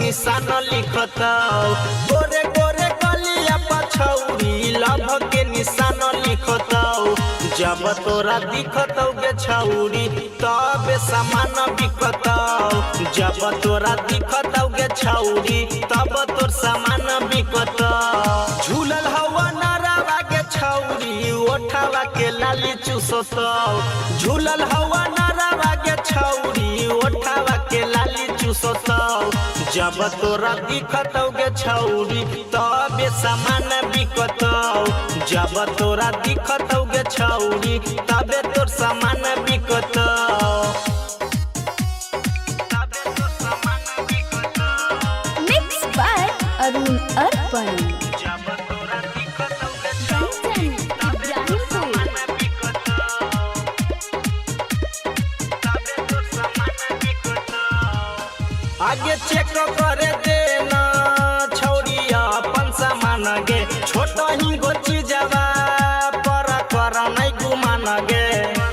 निशान लिखताओ गोरे गोरे गलिया पछौरी लभ के निशान लिखताओ जब तोरा दिखतौ गे छौरी तब सामान बिकताओ जब तोरा दिखतौ गे छौरी तब तोर सामान बिकताओ झूलल हवा नारावा के छौरी ओठावा के लाली चूसताओ झूलल हवा नारावा के छौरी ओठावा के लाली चूसताओ जब तोरा दिखतौ गे छौरी तब सामान बिकताओ जब तोरा दिखतौ गे छौरी तबे तोर सामान बिकताओ मिक्स बाय अरुण अर्पण आगे चेक करे देना छौरिया अपन सामान गे छोट ही गो चीजवा पर कर नहीं गुमान गे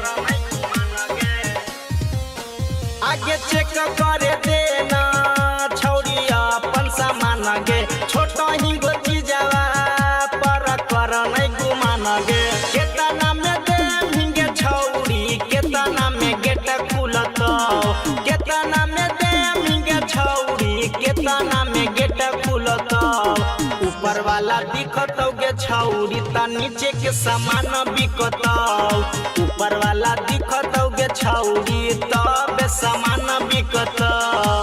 आगे चेक करे देना छौरिया अपन सामान गे छोट ही गो चीजवा पर कर नहीं गुमान गे केतना में दे हिंगे छौरी केतना में गेट खुलतो केतना में छौरी केतना में गेट खुलतो ऊपर वाला दिखतौ गे छौरी त नीचे के सामान बिकतौ ऊपर वाला दिखतौ गे छौरी तब सामान बिकतौ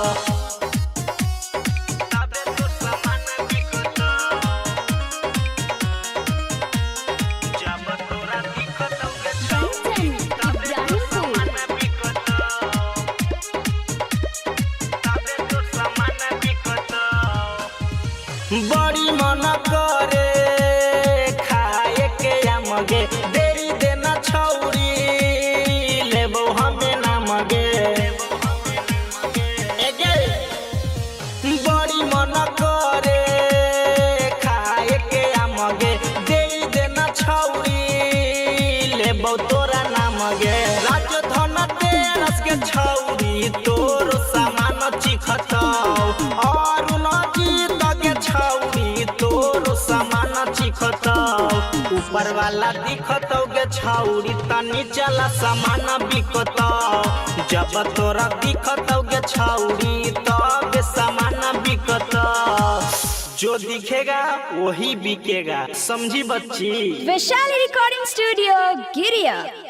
बड़ी मन करे खाए के आमगे देरी देना छौरी लेबो हमें नामगे बड़ी मन करे खाए के आमगे देरी देना छौरी लेबो तोरा नामगे राजधन तेरस के छौरी तोर सामान चिखतौ और छौरी तोर सामान चिखतौ ऊपर वाला दिखतौ गे छौरी त नीचला सामान बिकतौ जब तोरा दिखतौ गे छौरी तब सामान बिकतौ जो दिखेगा वही बिकेगा समझी बच्ची। वैशाली रिकॉर्डिंग स्टूडियो गिरिया।